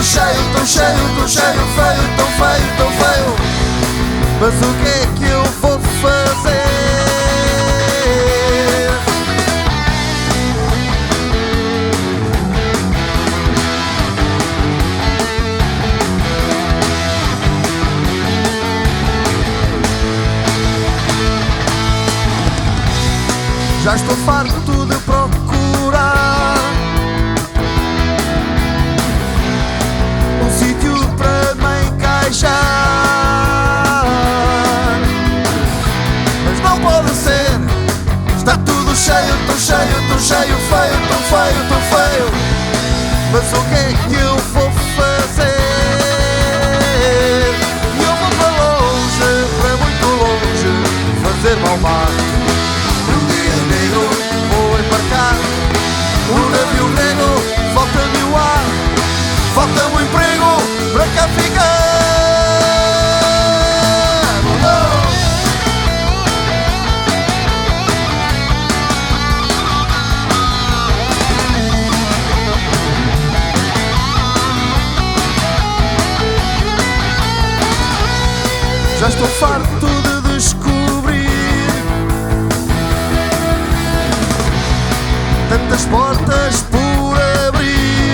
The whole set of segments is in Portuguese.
cheio, tão cheio, tão cheio, feio, tão feio, tão feio. Mas o que é que eu vou fazer? Já estou farto de procurar um sítio para me encaixar, mas não pode ser. Está tudo cheio, tão cheio, tão cheio, feio, tão feio, tão feio. Mas o que é que eu vou fazer? Eu vou para longe, para muito longe, fazer-me ao mar. Vou embarcar no navio grego, falta-me o ar, falta-me o emprego para cá ficar. Já estou farto de descobrir tantas portas por abrir,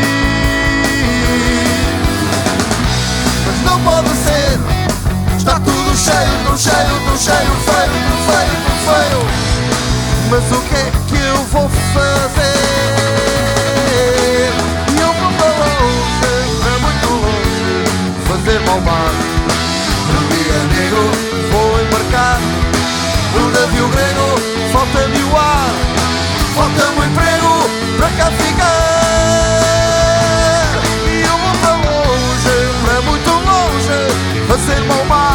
mas não pode ser. Está tudo cheio, tão cheio, tão cheio, feio, tão feio, tão feio. Mas o que é que eu vou fazer? Eu vou para longe, para muito longe, fazer-me ao mar. No dia negro vou embarcar no navio grego, falta-me o ar, falta-me o emprego para cá ficar. E eu vou para longe, para muito longe, fazer-me ao mar.